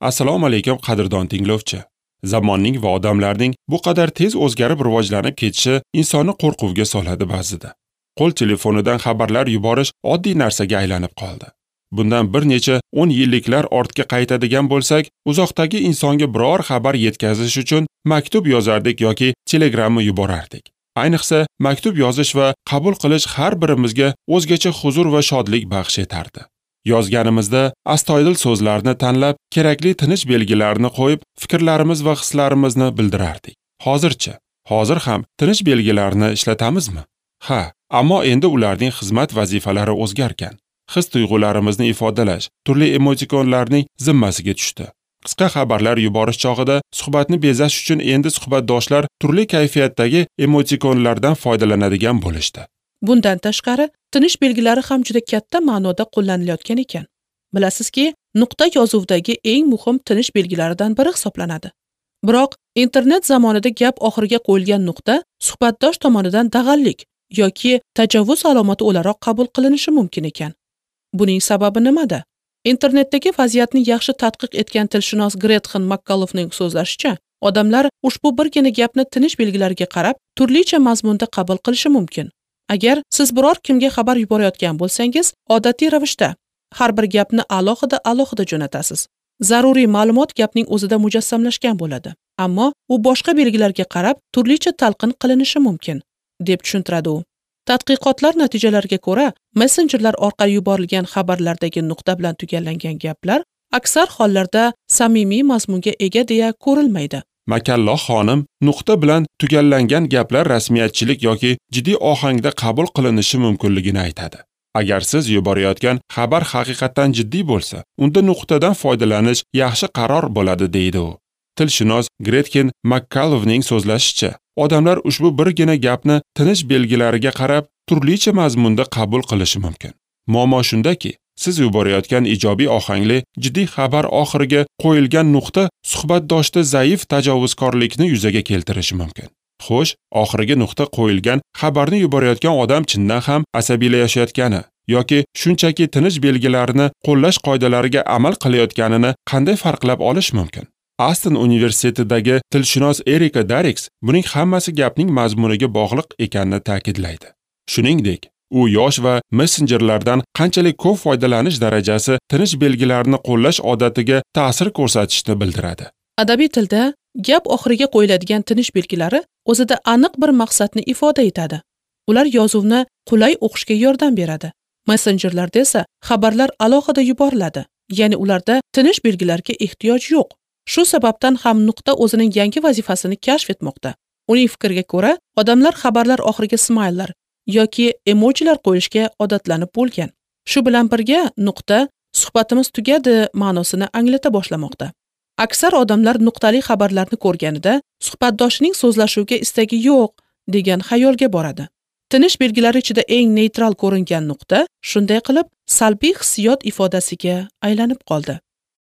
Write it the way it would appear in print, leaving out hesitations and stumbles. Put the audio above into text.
Assalomu alaykum qadrdon tinglovchi. Zamonning va odamlarning bu qadar tez o'zgarib rivojlanib ketishi insonni qo'rquvga soladi ba'zida. Qo'l telefonidan xabarlar yuborish oddiy narsaga aylanib qoldi. Bundan bir necha 10 yilliklar ortga qaytadigan bo'lsak, uzoqdagi insonga biror xabar yetkazish uchun maktub yozardik yoki telegramma yuborardik. Ayniqsa, maktub yozish va qabul qilish har birimizga o'zgacha huzur va shodlik baxsh etardi. Yozganimizda astoydil so'zlarni tanlab, kerakli tinish belgilarini qo'yib, fikrlarimiz va hislarimizni bildirardik. Hozirchi, hozir ham tinish belgilarini ishlatamizmi? Ha, ammo endi ularning xizmat vazifalari o'zgargan. His-tuyg'ularimizni ifodalash turli emotikonlarning zimmasiga tushdi. Qisqa xabarlar yuborish chog'ida suhbatni bezash uchun endi suhbatdoshlar turli kayfiyatdagi emotikonlardan foydalanadigan bo'lishdi. Bundan tashqari, tinish belgilari ham juda katta ma'noda qo'llanilayotgan ekan. Bilasizki, nuqta yozuvdagi eng muhim tinish belgilaridan biri hisoblanadi. Biroq, internet zamonida gap oxiriga qo'yilgan nuqta suhbatdosh tomonidan dag'allik yoki tajovuz alomati o'laroq qabul qilinishi mumkin ekan. Buning sababi nimada? Internetdagi vaziyatni yaxshi tadqiq etgan tilshunos Gretchen McCulloughning so'zlashicha, odamlar ushbu birgina gapni tinish belgilariga qarab, turlicha mazmunda qabul qilishi mumkin. Agar siz biror kimga xabar yuborayotgan bo'lsangiz, odatiy ravishda har bir gapni alohida jo'natasiz. Zaruriy ma'lumot gapning o'zida mujassamlashgan bo'ladi, ammo u boshqa belgilarga qarab turlicha talqin qilinishi mumkin, deb tushuntiradi u. Tadqiqotlar natijalariga ko'ra, messenjerlar orqali yuborilgan xabarlardagi nuqta bilan tugallangan gaplar aksar hollarda samimiy mazmunga ega deya ko'rilmaydi. Makalloh xonim nuqta bilan tugallangan gaplar rasmiyatchilik yoki jiddiy ohangda qabul qilinishi mumkinligini aytadi. Agar siz yuborayotgan xabar haqiqatan jiddiy bo'lsa, unda nuqtadan foydalanish yaxshi qaror bo'ladi, deydi u. Tilshunos Gretchen McCulloughning so'zlashicha, odamlar ushbu birgina gapni tinish belgilariga qarab turlicha mazmunda qabul qilishi mumkin. Muammo shundaki, siz yuborayotgan ijobiy ohangli, jiddiy xabar oxiriga qo'yilgan nuqta suhbatdoshda zaif tajovuzkorlikni yuzaga keltirishi mumkin. Xo'sh, oxiriga nuqta qo'yilgan xabarni yuborayotgan odam chindan ham asabiylashayotgani yoki shunchaki tinish belgilarini qo'llash qoidalariga amal qilayotganini qanday farqlab olish mumkin? Aston universitetidagi tilshunos Erika Darix buning hammasi gapning mazmuniga bog'liq ekanini ta'kidlaydi. Shuningdek, u yosh va messenjerlardan qanchalik ko'p foydalanish darajasi tinish belgilarini qo'llash odatiga ta'sir ko'rsatishini bildiradi. Adabiy tilda gap oxiriga qo'yiladigan tinish belgilari o'zida aniq bir maqsadni ifoda etadi. Ular yozuvni qulay o'qishga yordam beradi. Messenjerlarda esa xabarlar alohida yuboriladi, ya'ni ularda tinish belgilariga ehtiyoj yo'q. Shu sababdan ham nuqta o'zining yangi vazifasini kashf etmoqda. Uning fikriga ko'ra, odamlar xabarlar oxiriga smayller yoki emojilar qo'yishga odatlanib bo'lgan. Shu bilan birga nuqta suhbatimiz tugadi ma'nosini anglata boshlamoqda. Aksar odamlar nuqtali xabarlarni ko'rganida suhbatdoshining so'zlashuvga istagi yo'q degan xayolga boradi. Tinish belgilari ichida eng neytral ko'ringan nuqta shunday qilib salbiy hissiyot ifodasiga aylanib qoldi.